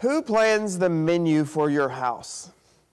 Who plans the menu for your house?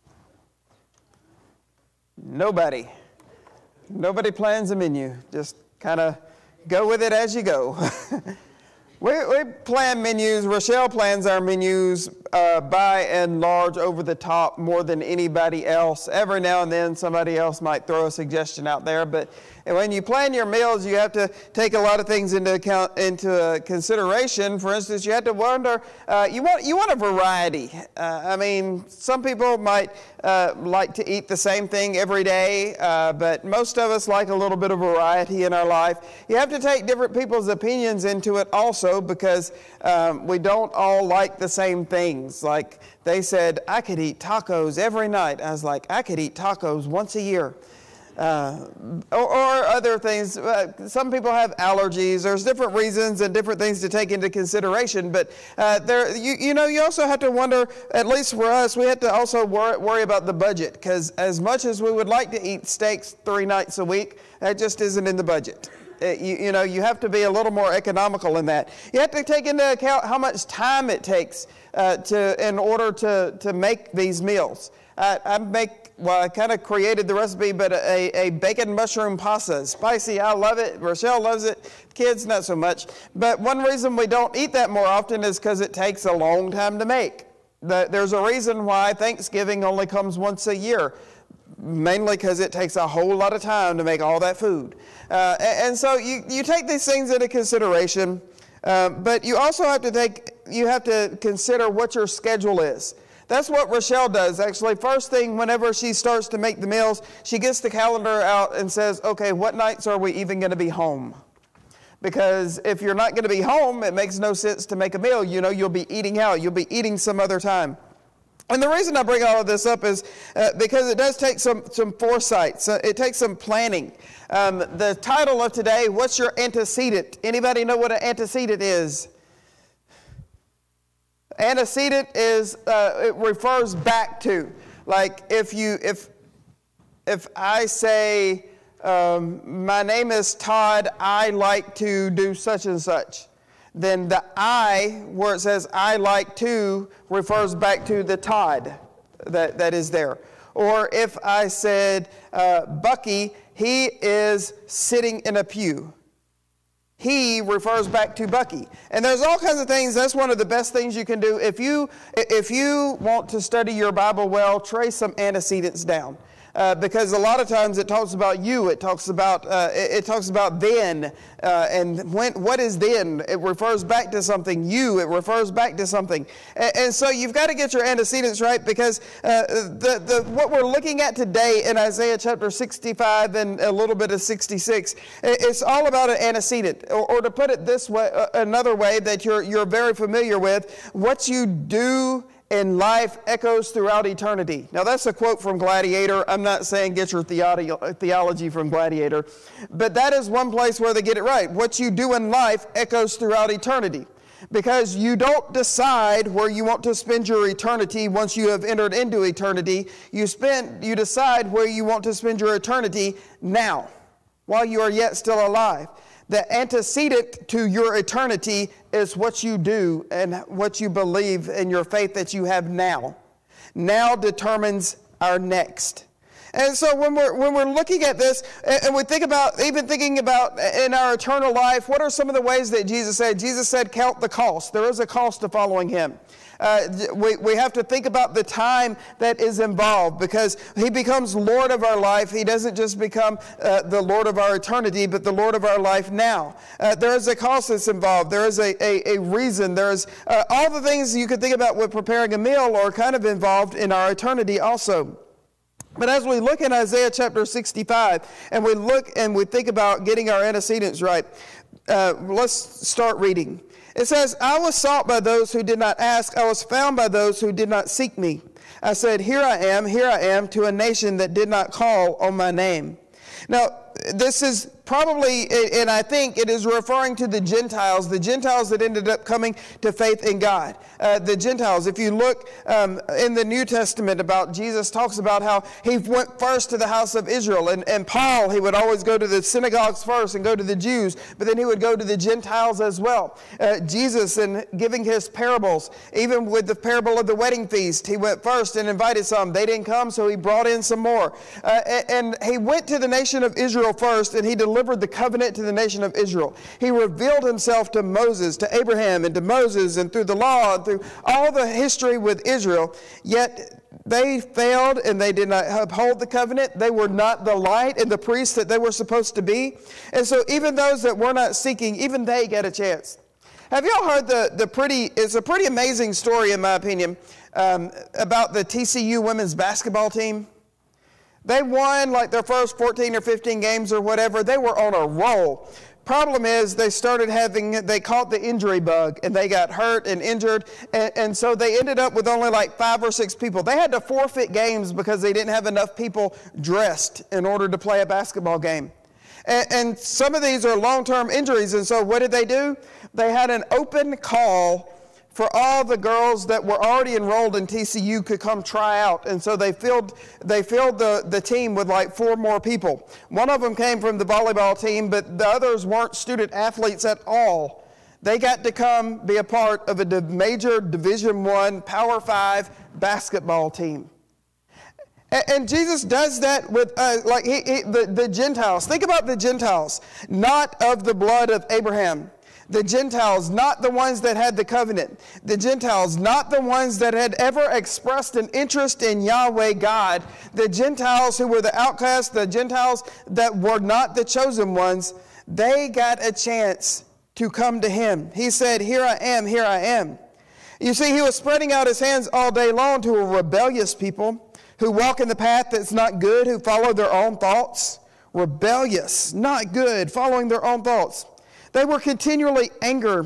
Nobody. Nobody plans a menu. Just kind of go with it as you go. We plan menus. Rochelle plans our menus by and large over the top more than anybody else. Every now and then somebody else might throw a suggestion out there, but when you plan your meals, you have to take a lot of things into consideration. For instance, you have to wonder, you want a variety. I mean, some people might like to eat the same thing every day, but most of us like a little bit of variety in our life. You have to take different people's opinions into it also, because we don't all like the same things. Like they said, I could eat tacos every night. I was like, I could eat tacos once a year. Or other things. Some people have allergies. There's different reasons and different things to take into consideration. But you also have to wonder, at least for us, we have to also worry about the budget, because as much as we would like to eat steaks 3 nights a week, that just isn't in the budget. You have to be a little more economical in that. You have to take into account how much time it takes in order to make these meals. I kind of created the recipe, but a bacon mushroom pasta. Spicy, I love it. Rochelle loves it. Kids, not so much. But one reason we don't eat that more often is because it takes a long time to make. There's a reason why Thanksgiving only comes once a year, mainly because it takes a whole lot of time to make all that food. And so you take these things into consideration, but you also have to consider what your schedule is. That's what Rochelle does, actually. First thing, whenever she starts to make the meals, she gets the calendar out and says, okay, what nights are we even going to be home? Because if you're not going to be home, it makes no sense to make a meal. You'll be eating out. You'll be eating some other time. And the reason I bring all of this up is because it does take some foresight. So it takes some planning. The title of today, what's your antecedent? Anybody know what an antecedent is? Antecedent is, it refers back to. Like if I say, my name is Todd, I like to do such and such, then the I, where it says I like to, refers back to the Todd that is there. Or if I said, Bucky, he is sitting in a pew. He refers back to Bucky. And there's all kinds of things. That's one of the best things you can do. If you want to study your Bible well, trace some antecedents down. Because a lot of times it talks about you. It talks about then, and what is then? It refers back to something. You. It refers back to something. And so you've got to get your antecedents right, because what we're looking at today in Isaiah chapter 65 and a little bit of 66, it's all about an antecedent, or to put it this way, another way that you're very familiar with, what you do in life echoes throughout eternity. Now that's a quote from Gladiator. I'm not saying get your theology from Gladiator, but that is one place where they get it right. What you do in life echoes throughout eternity, because you don't decide where you want to spend your eternity once you have entered into eternity. You decide where you want to spend your eternity now, while you are yet still alive. The antecedent to your eternity is what you do and what you believe in your faith that you have now. Now determines our next. And so when we're looking at this, and we think about, even thinking about in our eternal life, what are some of the ways that Jesus said? Jesus said, count the cost. There is a cost to following him. We have to think about the time that is involved, because he becomes Lord of our life. He doesn't just become the Lord of our eternity, but the Lord of our life now. There is a cost that's involved. There is a reason. There is all the things you could think about with preparing a meal are kind of involved in our eternity also. But as we look in Isaiah chapter 65, and we look and we think about getting our antecedents right, let's start reading. It says, I was sought by those who did not ask. I was found by those who did not seek me. I said, here I am, to a nation that did not call on my name. Now, this is probably, and I think it is referring to the Gentiles that ended up coming to faith in God. The Gentiles, if you look in the New Testament about Jesus talks about how he went first to the house of Israel. And Paul, he would always go to the synagogues first and go to the Jews, but then he would go to the Gentiles as well. Jesus, in giving his parables, even with the parable of the wedding feast, he went first and invited some. They didn't come, so he brought in some more. And he went to the nation of Israel first, and he delivered the covenant to the nation of Israel. He revealed himself to Moses, to Abraham, and to Moses, and through the law, and through all the history with Israel. Yet they failed, and they did not uphold the covenant. They were not the light and the priests that they were supposed to be. And so even those that were not seeking, even they get a chance. Have y'all heard it's a pretty amazing story, in my opinion, about the TCU women's basketball team? They won like their first 14 or 15 games or whatever. They were on a roll. Problem is, they caught the injury bug, and they got hurt and injured, and so they ended up with only like 5 or 6 people. They had to forfeit games because they didn't have enough people dressed in order to play a basketball game. And some of these are long-term injuries, and so what did they do? They had an open call for all the girls that were already enrolled in TCU could come try out. And so they filled the team with like 4 more people. One of them came from the volleyball team, but the others weren't student athletes at all. They got to come be a part of a major Division I, Power 5 basketball team. And Jesus does that with the Gentiles. Think about the Gentiles, not of the blood of Abraham. The Gentiles, not the ones that had the covenant. The Gentiles, not the ones that had ever expressed an interest in Yahweh God. The Gentiles who were the outcasts, the Gentiles that were not the chosen ones, they got a chance to come to him. He said, "Here I am, here I am." You see, he was spreading out his hands all day long to a rebellious people who walk in the path that's not good, who follow their own thoughts. Rebellious, not good, following their own thoughts. They were continually anger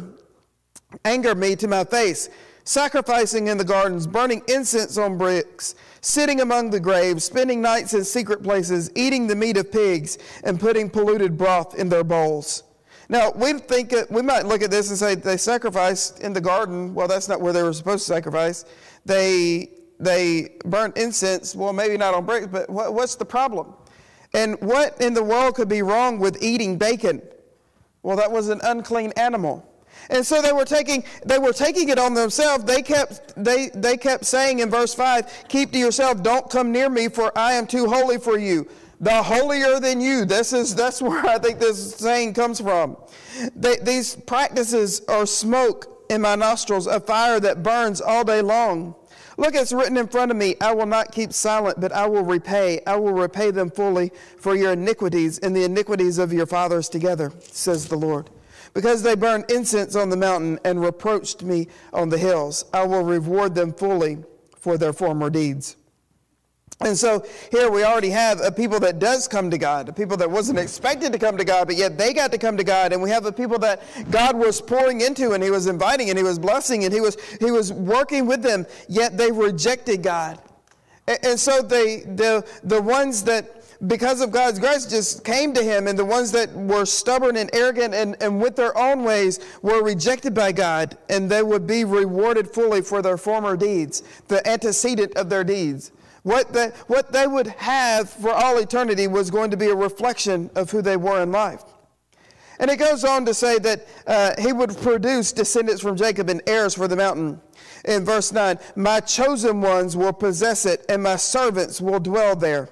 me to my face, sacrificing in the gardens, burning incense on bricks, sitting among the graves, spending nights in secret places, eating the meat of pigs, and putting polluted broth in their bowls. Now, we might look at this and say they sacrificed in the garden. Well, that's not where they were supposed to sacrifice. They burnt incense. Well, maybe not on bricks, but what's the problem? And what in the world could be wrong with eating bacon? Well, that was an unclean animal. And so they were taking it on themselves. They kept saying in verse 5, "Keep to yourself, don't come near me, for I am too holy for you." The holier than you. That's where I think this saying comes from. These practices are smoke in my nostrils, a fire that burns all day long. Look, it's written in front of me, "I will not keep silent, but I will repay. I will repay them fully for your iniquities and the iniquities of your fathers together, says the Lord. Because they burned incense on the mountain and reproached me on the hills, I will reward them fully for their former deeds." And so here we already have a people that does come to God, a people that wasn't expected to come to God, but yet they got to come to God. And we have a people that God was pouring into, and he was inviting, and he was blessing, and he was working with them, yet they rejected God. And so the ones that, because of God's grace, just came to him, and the ones that were stubborn and arrogant and with their own ways were rejected by God, and they would be rewarded fully for their former deeds, the antecedent of their deeds. What they would have for all eternity was going to be a reflection of who they were in life. And it goes on to say that he would produce descendants from Jacob and heirs for the mountain. In verse 9, "My chosen ones will possess it, and my servants will dwell there.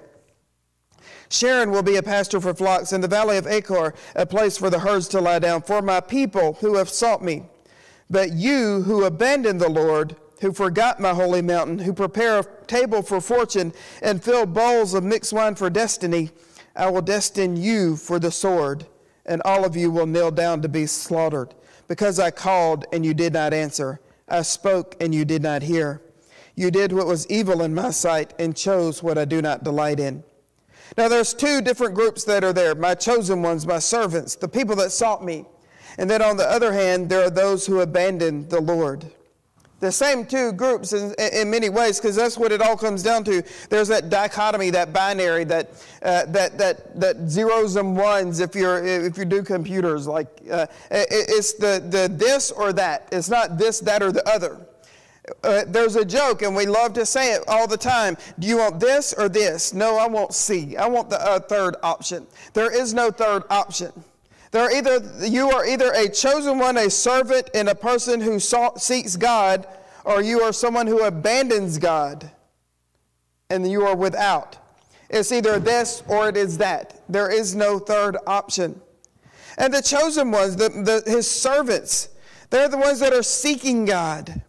Sharon will be a pasture for flocks, and the valley of Achor a place for the herds to lie down, for my people who have sought me. But you who abandon the Lord, who forgot my holy mountain, who prepare a table for fortune and fill bowls of mixed wine for destiny, I will destine you for the sword, and all of you will kneel down to be slaughtered. Because I called and you did not answer. I spoke and you did not hear. You did what was evil in my sight and chose what I do not delight in." Now there's 2 different groups that are there. My chosen ones, my servants, the people that sought me. And then on the other hand, there are those who abandoned the Lord. The same two groups in many ways, because that's what it all comes down to. There's that dichotomy, that binary, that zeros and ones. If you do computers, like it's the this or that. It's not this, that, or the other. There's a joke, and we love to say it all the time. Do you want this or this? No, I want C. I want the third option. There is no third option. You are either a chosen one, a servant, and a person who seeks God, or you are someone who abandons God, and you are without. It's either this or it is that. There is no third option. And the chosen ones, his servants, they're the ones that are seeking God,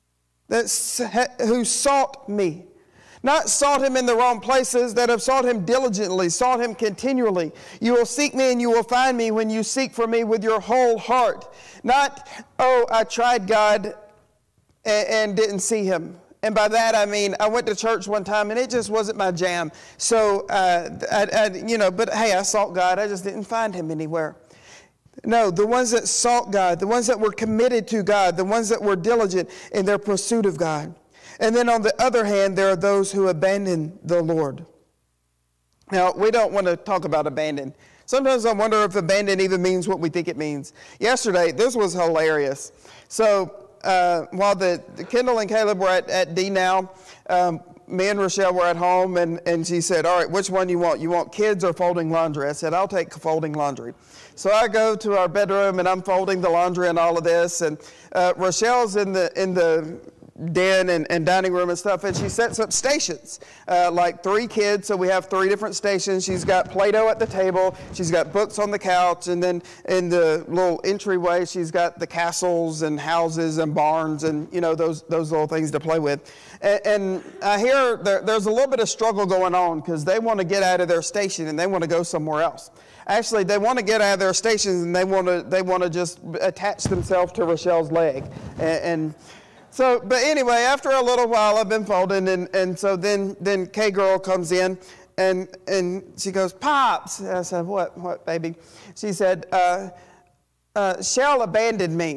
who sought me. Not sought him in the wrong places, that have sought him diligently, sought him continually. You will seek me and you will find me when you seek for me with your whole heart. Not, oh, I tried God and didn't see him. And by that I mean, I went to church one time and it just wasn't my jam. So, but hey, I sought God, I just didn't find him anywhere. No, the ones that sought God, the ones that were committed to God, the ones that were diligent in their pursuit of God. And then on the other hand, there are those who abandon the Lord. Now, we don't want to talk about abandon. Sometimes I wonder if abandon even means what we think it means. Yesterday, this was hilarious. So while the Kendall and Caleb were at D Now, me and Rochelle were at home, and she said, all right, which one do you want? You want kids or folding laundry? I said, I'll take folding laundry. So I go to our bedroom, and I'm folding the laundry and all of this, and Rochelle's in the den and dining room and stuff, and she sets up stations, like 3 kids, so we have 3 different stations. She's got Play-Doh at the table, she's got books on the couch, and then in the little entryway, she's got the castles and houses and barns and, those little things to play with. And I hear there's a little bit of struggle going on because they want to get out of their station and they want to go somewhere else. Actually, they want to get out of their stations and they want to just attach themselves to Rochelle's leg. So, but anyway, after a little while, I've been folding, and so then K-Girl comes in, and she goes, Pops. I said, what, baby? She said, Shell abandoned me.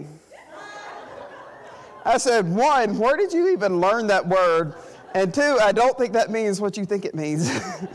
I said, 1, where did you even learn that word? And 2, I don't think that means what you think it means.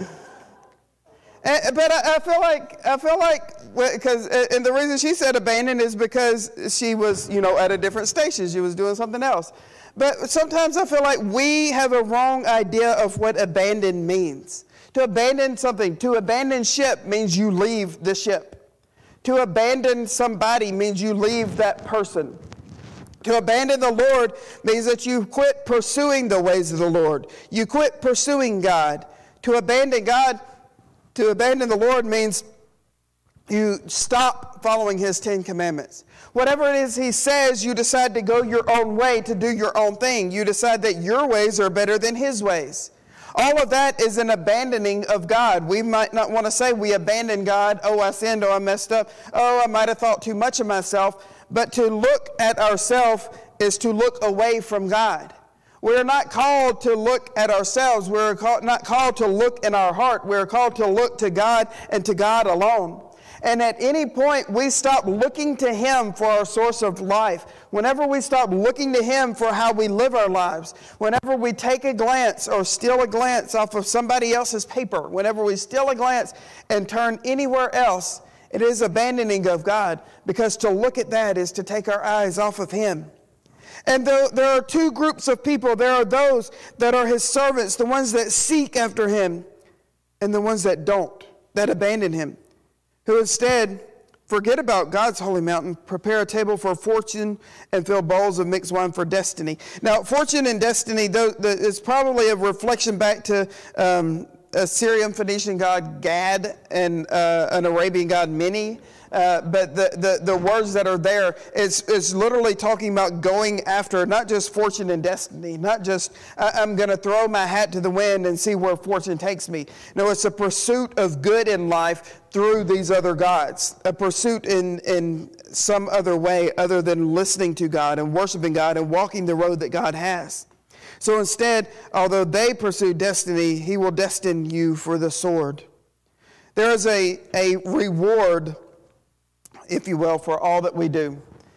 But I feel like, because, and the reason she said abandon is because she was, at a different station. She was doing something else. But sometimes I feel like we have a wrong idea of what abandon means. To abandon something, to abandon ship means you leave the ship. To abandon somebody means you leave that person. To abandon the Lord means that you quit pursuing the ways of the Lord. You quit pursuing God. To abandon the Lord means you stop following his 10 commandments. Whatever it is he says, you decide to go your own way, to do your own thing. You decide that your ways are better than his ways. All of that is an abandoning of God. We might not want to say we abandon God. Oh, I sinned. Oh, I messed up. Oh, I might have thought too much of myself. But to look at ourselves is to look away from God. We're not called to look at ourselves. We're not called to look in our heart. We're called to look to God and to God alone. And at any point, we stop looking to him for our source of life. Whenever we stop looking to him for how we live our lives, whenever we take a glance or steal a glance off of somebody else's paper, whenever we steal a glance and turn anywhere else, it is abandoning of God, because to look at that is to take our eyes off of him. And there are 2 groups of people. There are those that are his servants, the ones that seek after him, and the ones that don't, that abandon him, who instead forget about God's holy mountain, prepare a table for fortune, and fill bowls of mixed wine for destiny. Now, fortune and destiny is probably a reflection back to a Syrian Phoenician god Gad and an Arabian god Mini. But the words that are there is literally talking about going after not just fortune and destiny, not just I'm going to throw my hat to the wind and see where fortune takes me. No, it's a pursuit of good in life through these other gods, a pursuit in some other way other than listening to God and worshiping God and walking the road that God has. So instead, although they pursue destiny, he will destine you for the sword. There is a reward, if you will, for all that we do.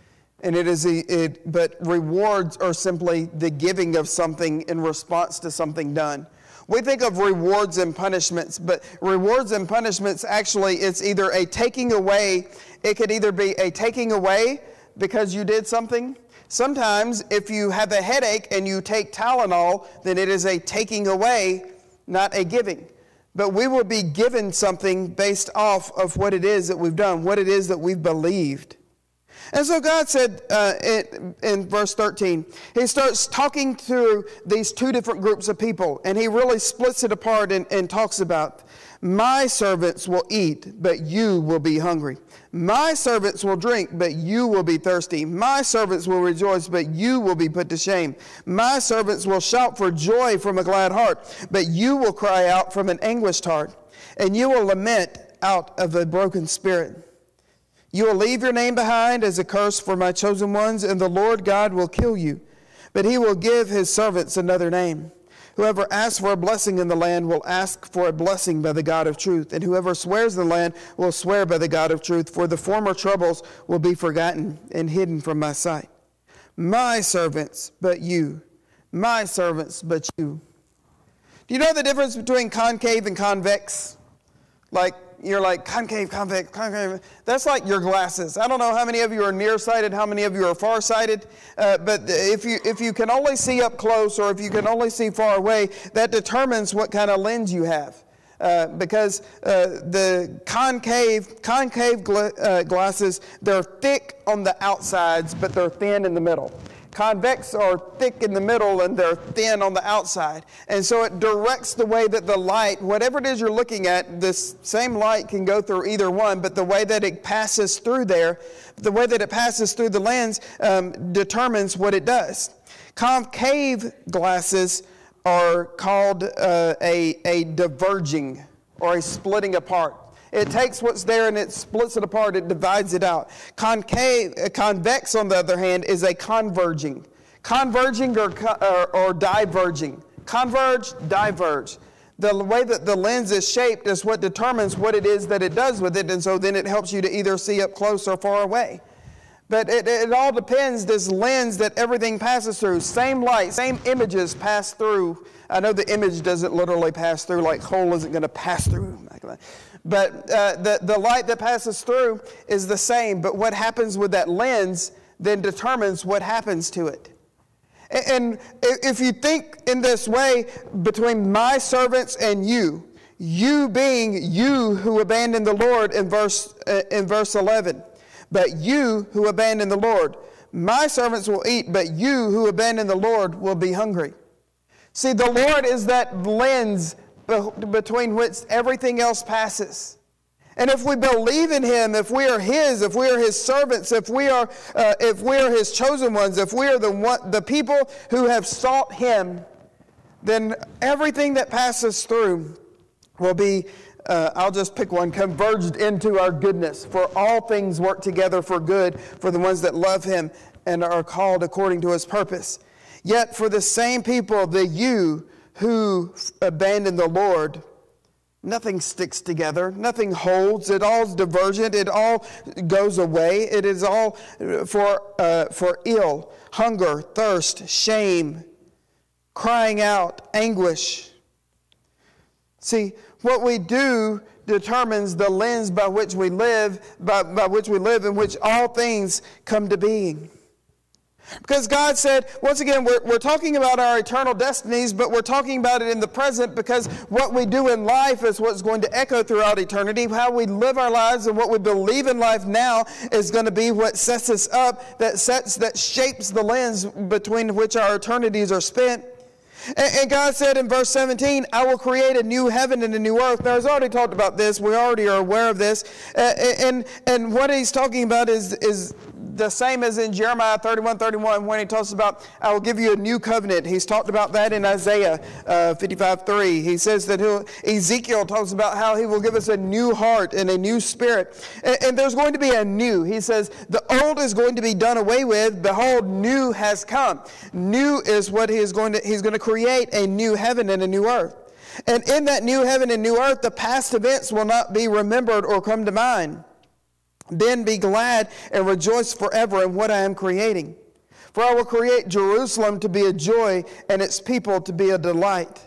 And but rewards are simply the giving of something in response to something done. We think of rewards and punishments, but rewards and punishments, actually, it's either a taking away. It could either be a taking away because you did something. Sometimes if you have a headache and you take Tylenol, then it is a taking away, not a giving. But we will be given something based off of what it is that we've done, what it is that we've believed. And so God said in verse 13, he starts talking through these two different groups of people, and he really splits it apart and talks about, my servants will eat, but you will be hungry. My servants will drink, but you will be thirsty. My servants will rejoice, but you will be put to shame. My servants will shout for joy from a glad heart, but you will cry out from an anguished heart, and you will lament out of a broken spirit. You will leave your name behind as a curse for my chosen ones, and the Lord God will kill you, but he will give his servants another name. Whoever asks for a blessing in the land will ask for a blessing by the God of truth, and whoever swears in the land will swear by the God of truth, for the former troubles will be forgotten and hidden from my sight. My servants, but you. My servants, but you. Do you know the difference between concave and convex? You're like, concave, convex, concave. That's like your glasses. I don't know how many of you are nearsighted, how many of you are farsighted, but if you can only see up close or if you can only see far away, that determines what kind of lens you have. Because the concave glasses, they're thick on the outsides, but they're thin in the middle. Convex are thick in the middle and they're thin on the outside. And so it directs the way that the light, whatever it is you're looking at, this same light can go through either one, but the way that it passes through there, the way that it passes through the lens determines what it does. Concave glasses are called a diverging or a splitting apart. It takes what's there and it splits it apart. It divides it out. Convex, on the other hand, is a converging. Converging or diverging. Converge, diverge. The way that the lens is shaped is what determines what it is that it does with it, and so then it helps you to either see up close or far away. But it all depends, this lens that everything passes through. Same light, same images pass through. I know the image doesn't literally pass through, like coal isn't going to pass through. But the light that passes through is the same. But what happens with that lens then determines what happens to it. And if you think in this way, between my servants and you being you who abandoned the Lord in verse 11. But you who abandon the Lord, my servants will eat, but you who abandon the Lord will be hungry. See, the Lord is that lens between which everything else passes. And if we believe in him, if we are his servants, if we are his chosen ones, if we are the people who have sought him, then everything that passes through will be, I'll just pick one, converged into our goodness. For all things work together for good for the ones that love him and are called according to his purpose. Yet for the same people, you who abandon the Lord, nothing sticks together, nothing holds, it all is divergent, it all goes away, it is all for ill, hunger, thirst, shame, crying out, anguish. See, what we do determines the lens by which we live, by which we live, in which all things come to being. Because God said, once again, we're talking about our eternal destinies, but we're talking about it in the present because what we do in life is what's going to echo throughout eternity. How we live our lives and what we believe in life now is going to be what sets us up, that shapes the lens between which our eternities are spent. And God said in verse 17, I will create a new heaven and a new earth. Now, he's already talked about this. We already are aware of this. And what he's talking about is the same as in Jeremiah 31:31 when he talks about, I will give you a new covenant. He's talked about that in Isaiah 55:3. He says that Ezekiel talks about how he will give us a new heart and a new spirit. And there's going to be a new. He says, the old is going to be done away with. Behold, new has come. New is what he's going to create a new heaven and a new earth. And in that new heaven and new earth, the past events will not be remembered or come to mind. Then be glad and rejoice forever in what I am creating. For I will create Jerusalem to be a joy and its people to be a delight.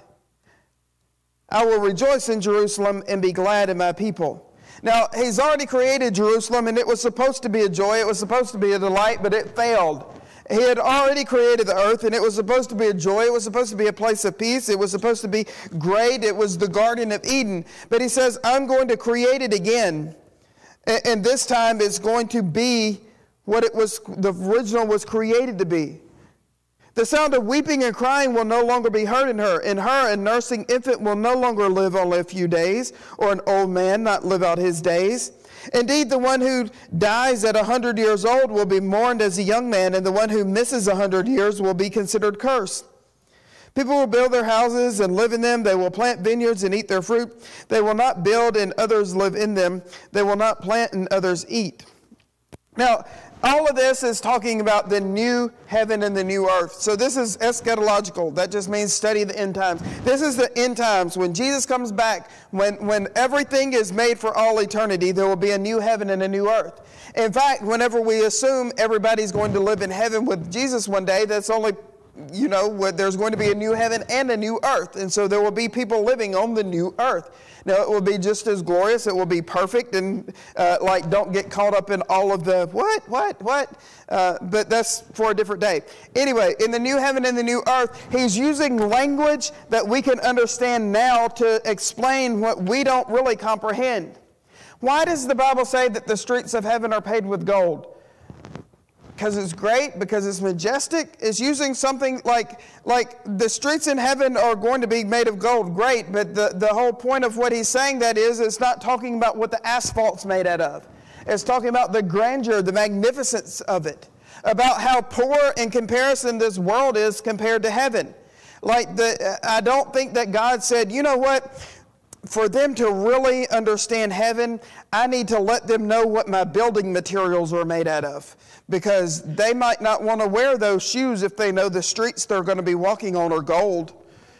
I will rejoice in Jerusalem and be glad in my people. Now, he's already created Jerusalem, and it was supposed to be a joy. It was supposed to be a delight, but it failed. He had already created the earth, and it was supposed to be a joy. It was supposed to be a place of peace. It was supposed to be great. It was the Garden of Eden. But he says, I'm going to create it again. And this time it's going to be what it was, the original was created to be. The sound of weeping and crying will no longer be heard in her. In her, a nursing infant will no longer live only a few days, or an old man not live out his days. Indeed, the one who dies at 100 years old will be mourned as a young man, and the one who misses 100 years will be considered cursed. People will build their houses and live in them. They will plant vineyards and eat their fruit. They will not build and others live in them. They will not plant and others eat. Now, all of this is talking about the new heaven and the new earth. So this is eschatological. That just means study the end times. This is the end times. When Jesus comes back, when everything is made for all eternity, there will be a new heaven and a new earth. In fact, whenever we assume everybody's going to live in heaven with Jesus one day, that's only, there's going to be a new heaven and a new earth. And so there will be people living on the new earth. Now, it will be just as glorious. It will be perfect. And don't get caught up in all of the what? But that's for a different day. Anyway, in the new heaven and the new earth, he's using language that we can understand now to explain what we don't really comprehend. Why does the Bible say that the streets of heaven are paved with gold? Because it's great, because it's majestic. It's using something like the streets in heaven are going to be made of gold. Great, but the whole point of what he's saying that is, it's not talking about what the asphalt's made out of. It's talking about the grandeur, the magnificence of it. About how poor in comparison this world is compared to heaven. I don't think that God said, you know what? For them to really understand heaven, I need to let them know what my building materials are made out of. Because they might not want to wear those shoes if they know the streets they're going to be walking on are gold.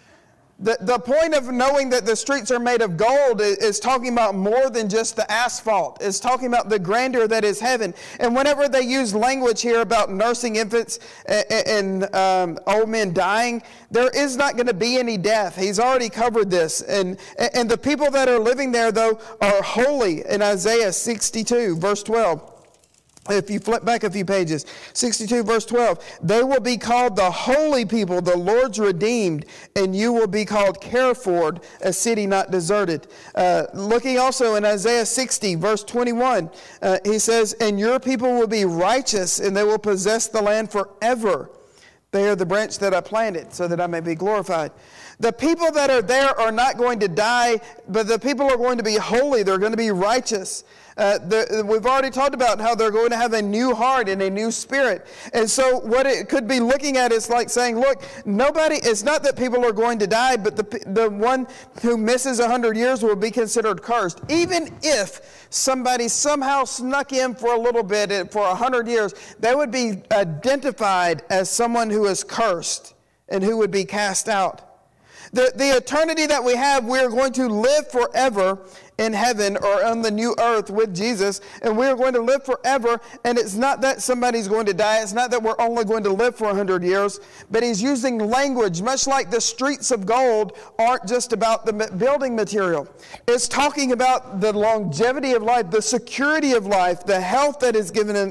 The point of knowing that the streets are made of gold is talking about more than just the asphalt. It's talking about the grandeur that is heaven. And whenever they use language here about nursing infants and old men dying, there is not going to be any death. He's already covered this. And the people that are living there, though, are holy in Isaiah 62, verse 12. If you flip back a few pages, 62 verse 12, they will be called the holy people, the Lord's redeemed, and you will be called Carrefour, a city not deserted. Looking also in Isaiah 60 verse 21, he says, and your people will be righteous, and they will possess the land forever. They are the branch that I planted, so that I may be glorified. The people that are there are not going to die, but the people are going to be holy. They're going to be righteous. We've already talked about how they're going to have a new heart and a new spirit. And so what it could be looking at is like saying, look, it's not that people are going to die, but the one who misses 100 years will be considered cursed. Even if somebody somehow snuck in for a little bit, for 100 years, they would be identified as someone who is cursed and who would be cast out. The eternity that we have, we are going to live forever in heaven or on the new earth with Jesus, and we are going to live forever. And it's not that somebody's going to die. It's not that we're only going to live for 100 years, but he's using language, much like the streets of gold aren't just about the building material. It's talking about the longevity of life, the security of life, the health that is given,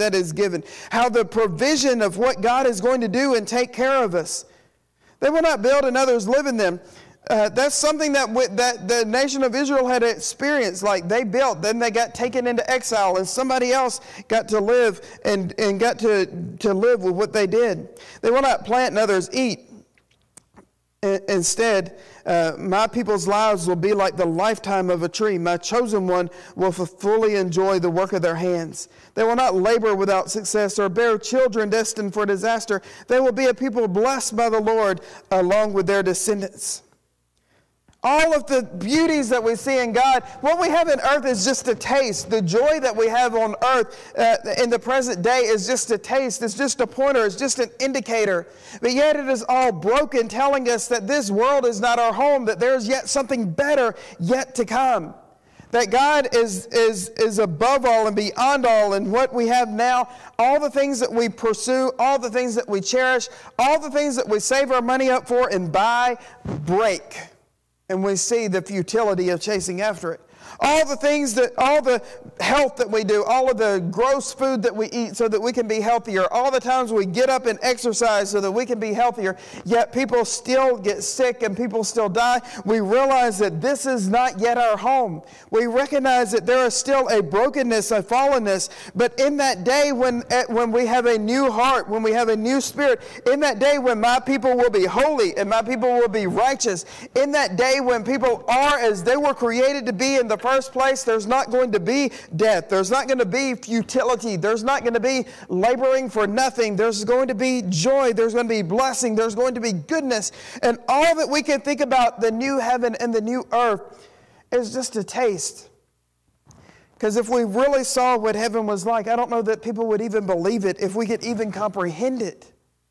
how the provision of what God is going to do and take care of us. They will not build and others live in them. That's something that the nation of Israel had experienced. Like they built, then they got taken into exile, and somebody else got to live and got to live with what they did. They will not plant and others eat. Instead, my people's lives will be like the lifetime of a tree. My chosen one will fully enjoy the work of their hands. They will not labor without success or bear children destined for disaster. They will be a people blessed by the Lord along with their descendants. All of the beauties that we see in God, what we have in earth is just a taste. The joy that we have on earth in the present day is just a taste. It's just a pointer. It's just an indicator. But yet it is all broken, telling us that this world is not our home, that there's yet something better yet to come. That God is above all and beyond all, and what we have now, all the things that we pursue, all the things that we cherish, all the things that we save our money up for and buy, break. And we see the futility of chasing after it. All the things all the health that we do, all of the gross food that we eat so that we can be healthier, all the times we get up and exercise so that we can be healthier, yet people still get sick and people still die. We realize that this is not yet our home. We recognize that there is still a brokenness, a fallenness, but in that day when we have a new heart, when we have a new spirit, in that day when my people will be holy and my people will be righteous, in that day when people are as they were created to be in the first place, there's not going to be death. There's not going to be futility. There's not going to be laboring for nothing. There's going to be joy. There's going to be blessing. There's going to be goodness. And all that we can think about the new heaven and the new earth is just a taste. Because if we really saw what heaven was like, I don't know that people would even believe it, if we could even comprehend it.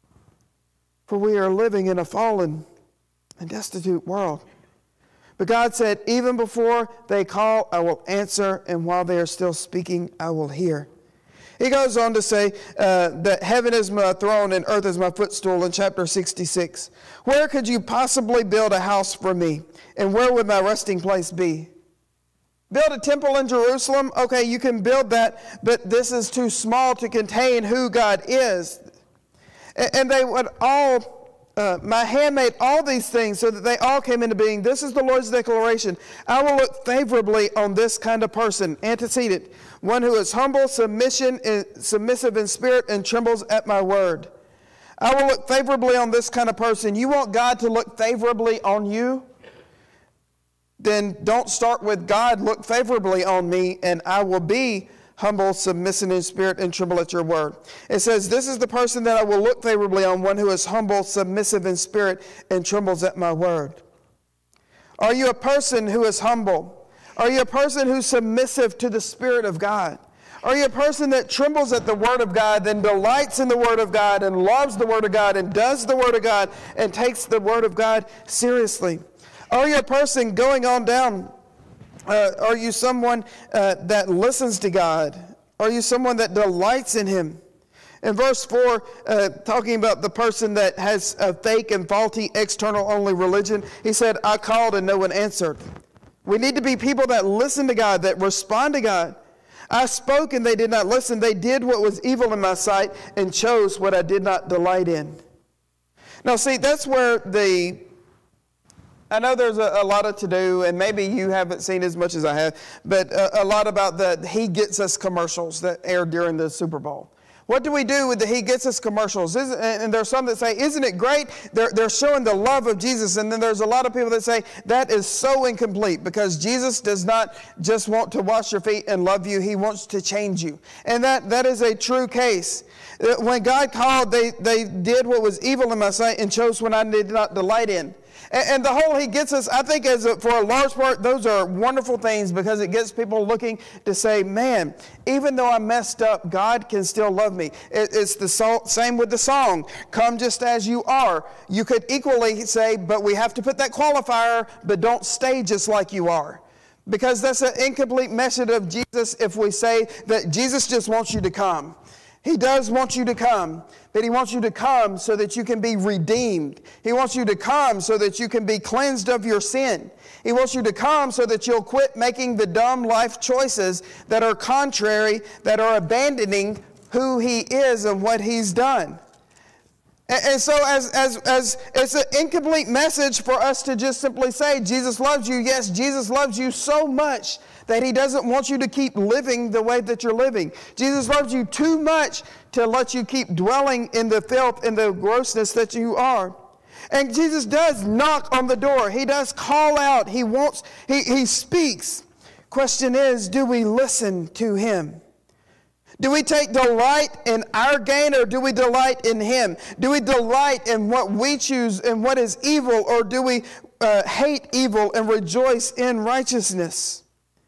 For we are living in a fallen and destitute world. But God said, even before they call, I will answer, and while they are still speaking, I will hear. He goes on to say that heaven is my throne and earth is my footstool in chapter 66. Where could you possibly build a house for me? And where would my resting place be? Build a temple in Jerusalem? Okay, you can build that, but this is too small to contain who God is. And they would all... my hand made all these things so that they all came into being. This is the Lord's declaration. I will look favorably on this kind of person, antecedent, one who is humble, submissive in spirit, and trembles at my word. I will look favorably on this kind of person. You want God to look favorably on you? Then don't start with God, look favorably on me, and I will be humble, submissive in spirit, and tremble at your word. It says, this is the person that I will look favorably on, one who is humble, submissive in spirit, and trembles at my word. Are you a person who is humble? Are you a person who's submissive to the Spirit of God? Are you a person that trembles at the Word of God, then delights in the Word of God, and loves the Word of God, and does the Word of God, and takes the Word of God seriously? Are you a person going on down? Are you someone that listens to God? Are you someone that delights in Him? In verse 4, talking about the person that has a fake and faulty external only religion, he said, I called and no one answered. We need to be people that listen to God, that respond to God. I spoke and they did not listen. They did what was evil in my sight and chose what I did not delight in. Now see, that's where I know there's a lot of to-do, and maybe you haven't seen as much as I have, but a lot about the He Gets Us commercials that air during the Super Bowl. What do we do with the He Gets Us commercials? And there's some that say, isn't it great? They're showing the love of Jesus. And then there's a lot of people that say, that is so incomplete because Jesus does not just want to wash your feet and love you. He wants to change you. And that is a true case. When God called, they did what was evil in my sight and chose what I did not delight in. And the whole He Gets Us, I think for a large part, those are wonderful things because it gets people looking to say, man, even though I messed up, God can still love me. It's the same with the song, Come Just As You Are. You could equally say, but we have to put that qualifier, but don't stay just like you are. Because that's an incomplete message of Jesus if we say that Jesus just wants you to come. He does want you to come, but He wants you to come so that you can be redeemed. He wants you to come so that you can be cleansed of your sin. He wants you to come so that you'll quit making the dumb life choices that are contrary, that are abandoning who He is and what He's done. And so as it's an incomplete message for us to just simply say, Jesus loves you. Yes, Jesus loves you so much that He doesn't want you to keep living the way that you're living. Jesus loves you too much to let you keep dwelling in the filth and the grossness that you are. And Jesus does knock on the door. He does call out. He speaks. Question is, do we listen to Him? Do we take delight in our gain or do we delight in Him? Do we delight in what we choose and what is evil, or do we hate evil and rejoice in righteousness?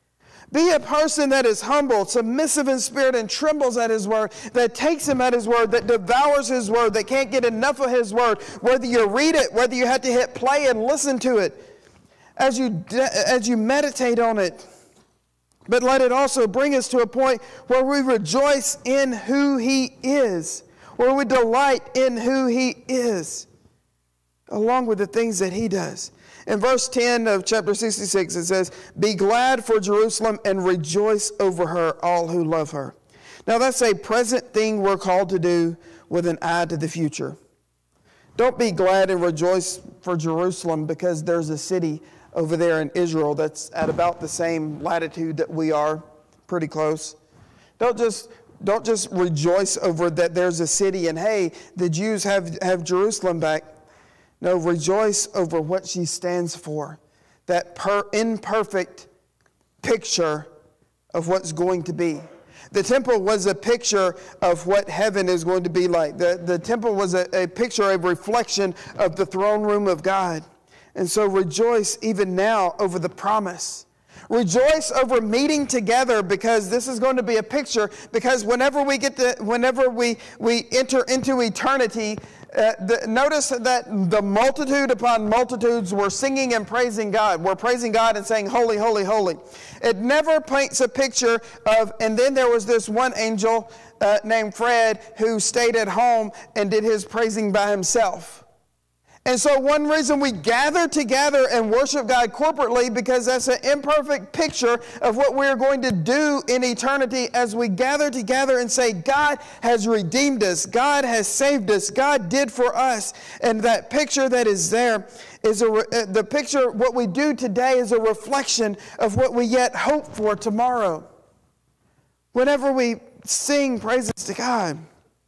Be a person that is humble, submissive in spirit, and trembles at His word, that takes Him at His word, that devours His word, that can't get enough of His word, whether you read it, whether you have to hit play and listen to it. As you meditate on it, but let it also bring us to a point where we rejoice in who He is, where we delight in who He is, along with the things that He does. In verse 10 of chapter 66, it says, "Be glad for Jerusalem and rejoice over her, all who love her." Now that's a present thing we're called to do with an eye to the future. Don't be glad and rejoice for Jerusalem because there's a city over there in Israel that's at about the same latitude that we are, pretty close. Don't just rejoice over that there's a city and, hey, the Jews have Jerusalem back. No, rejoice over what she stands for, that imperfect picture of what's going to be. The temple was a picture of what heaven is going to be like. The temple was a picture, a reflection of the throne room of God. And so rejoice even now over the promise. Rejoice over meeting together, because this is going to be a picture, because whenever we enter into eternity, notice that the multitude upon multitudes were singing and praising God. We're praising God and saying, "Holy, holy, holy." It never paints a picture of, and then there was this one angel named Fred who stayed at home and did his praising by himself. And so one reason we gather together and worship God corporately, because that's an imperfect picture of what we're going to do in eternity as we gather together and say, God has redeemed us. God has saved us. God did for us. And that picture that is there is the picture, what we do today is a reflection of what we yet hope for tomorrow. Whenever we sing praises to God,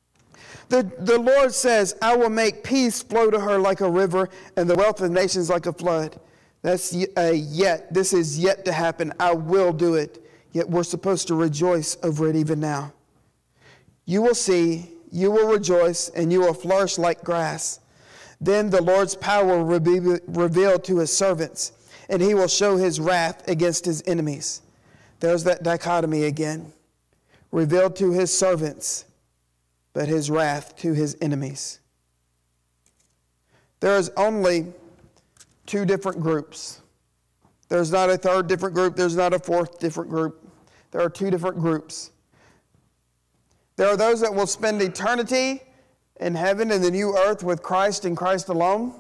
the Lord says, "I will make peace flow to her like a river, and the wealth of nations like a flood." That's yet. This is yet to happen. I will do it. Yet we're supposed to rejoice over it even now. You will see, you will rejoice, and you will flourish like grass. Then the Lord's power will be revealed to His servants, and He will show His wrath against His enemies. There's that dichotomy again. Revealed to His servants, but His wrath to His enemies. There is only two different groups. There's not a third different group. There's not a fourth different group. There are two different groups. There are those that will spend eternity in heaven in the new earth with Christ and Christ alone.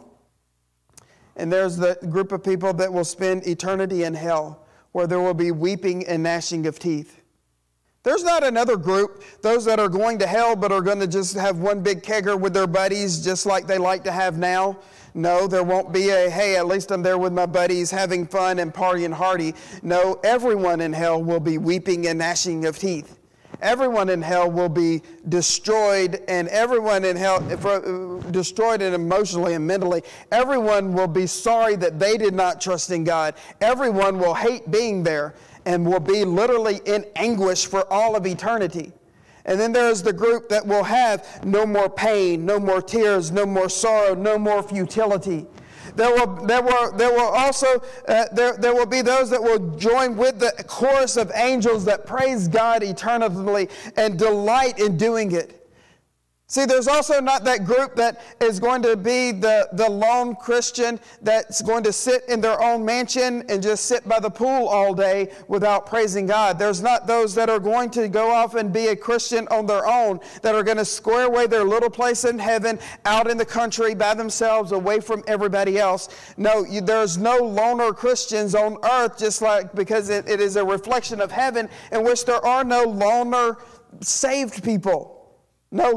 And there's the group of people that will spend eternity in hell, where there will be weeping and gnashing of teeth. There's not another group, those that are going to hell but are going to just have one big kegger with their buddies just like they like to have now. No, there won't be a, hey, at least I'm there with my buddies having fun and partying hardy. No, everyone in hell will be weeping and gnashing of teeth. Everyone in hell will be destroyed, and everyone in hell, destroyed and emotionally and mentally. Everyone will be sorry that they did not trust in God. Everyone will hate being there and will be literally in anguish for all of eternity. And then there is the group that will have no more pain, no more tears, no more sorrow, no more futility. There will be those that will join with the chorus of angels that praise God eternally and delight in doing it. See, there's also not that group that is going to be the lone Christian that's going to sit in their own mansion and just sit by the pool all day without praising God. There's not those that are going to go off and be a Christian on their own, that are going to square away their little place in heaven out in the country by themselves away from everybody else. No, there's no loner Christians on earth, just like because it is a reflection of heaven in which there are no loner saved people. No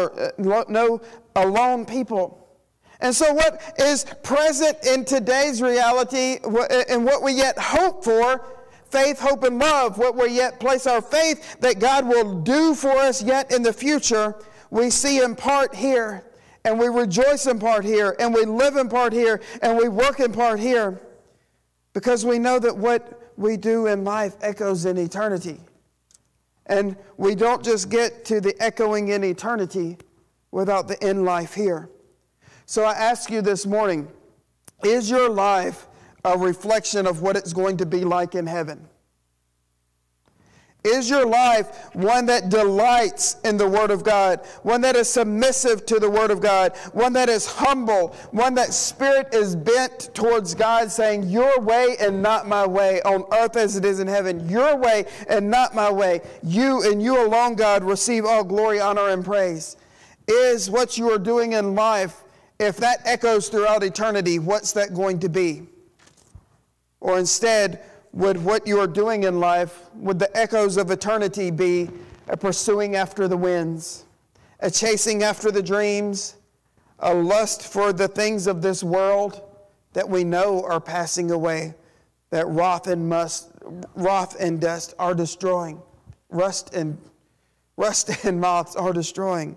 alone people. And so what is present in today's reality and what we yet hope for, faith, hope, and love, what we yet place our faith that God will do for us yet in the future, we see in part here, and we rejoice in part here, and we live in part here, and we work in part here, because we know that what we do in life echoes in eternity. And we don't just get to the echoing in eternity without the in life here. So I ask you this morning, is your life a reflection of what it's going to be like in heaven? Is your life one that delights in the Word of God, one that is submissive to the Word of God, one that is humble, one that spirit is bent towards God, saying, your way and not my way, on earth as it is in heaven, your way and not my way. You and you alone, God, receive all glory, honor, and praise. Is what you are doing in life, if that echoes throughout eternity, what's that going to be? Or instead, would what you are doing in life, would the echoes of eternity be a pursuing after the winds, a chasing after the dreams, a lust for the things of this world that we know are passing away, that wrath and dust are destroying, rust and moths are destroying?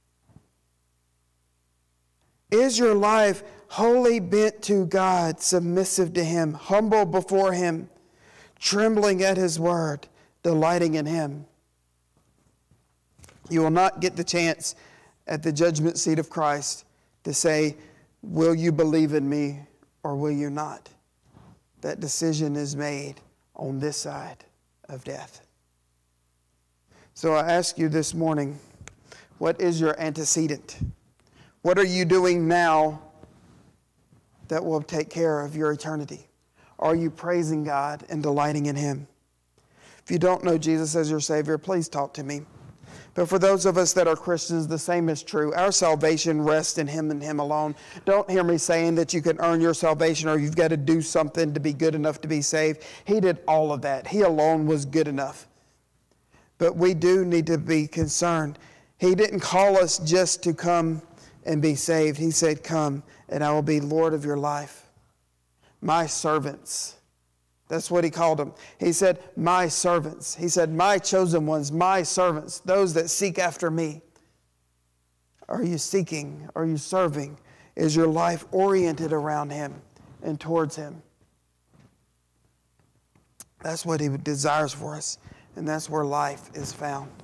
Is your life wholly bent to God, submissive to Him, humble before Him, trembling at His word, delighting in Him? You will not get the chance at the judgment seat of Christ to say, will you believe in me or will you not? That decision is made on this side of death. So I ask you this morning, what is your antecedent? What are you doing now that will take care of your eternity? Are you praising God and delighting in Him? If you don't know Jesus as your Savior, please talk to me. But for those of us that are Christians, the same is true. Our salvation rests in Him and Him alone. Don't hear me saying that you can earn your salvation or you've got to do something to be good enough to be saved. He did all of that. He alone was good enough. But we do need to be concerned. He didn't call us just to come and be saved. He said, come, and I will be Lord of your life. My servants. That's what He called them. He said, my servants. He said, my chosen ones, my servants, those that seek after me. Are you seeking? Are you serving? Is your life oriented around Him and towards Him? That's what He desires for us, and that's where life is found.